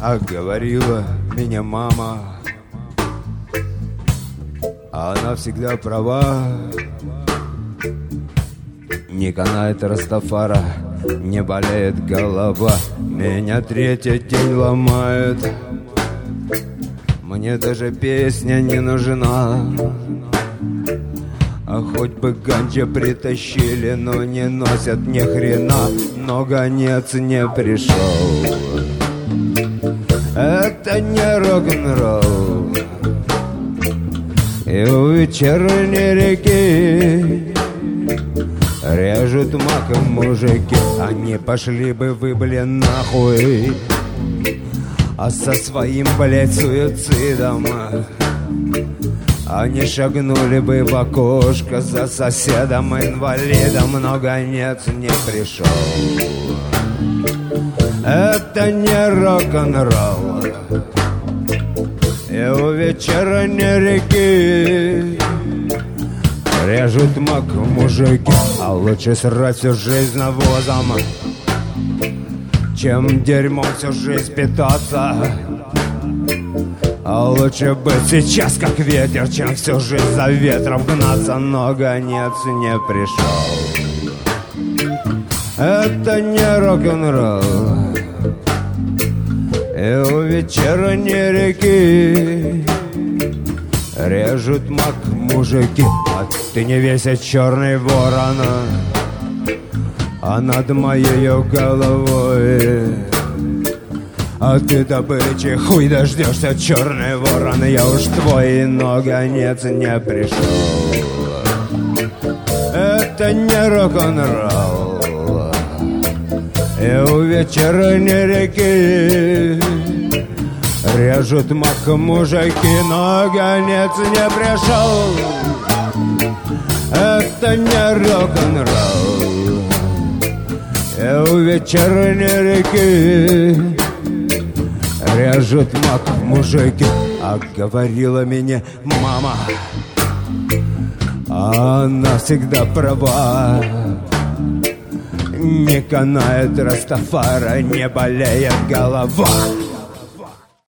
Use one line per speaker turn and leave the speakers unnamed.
А говорила меня мама, она всегда права. Не канает Растафара, не болеет голова. Меня третий день ломает, мне даже песня не нужна. А хоть бы ганджа притащили, но не носят ни хрена. Но гонец не пришел. Это не рок-н-ролл. И у вечерней реки режут маком мужики. Они пошли бы вы, блин, нахуй, а со своим, блядь, суицидом они шагнули бы в окошко за соседом-инвалидом. Но гонец не пришел. Это не рок-н-ролл. И у вечерней реки режут мак мужики. А лучше срать всю жизнь навозом, чем дерьмом всю жизнь питаться. А лучше быть сейчас как ветер, чем всю жизнь за ветром гнаться. Но гонец не пришел. Это не рок-н-ролл. И у вечерней реки режут мак мужики. А ты не весит черный ворон, а над моей головой. А ты добычи хуй дождешься, черный ворон. Я уж твой, но гонец не пришел. Это не рок-н-ролл. И у вечерней реки режут мак мужики. Но гонец не пришел. Это не рок-н-ролл. И у вечерней реки режут мак мужики. А говорила мне мама, она всегда права. Не канает Растафара, не болеет голова.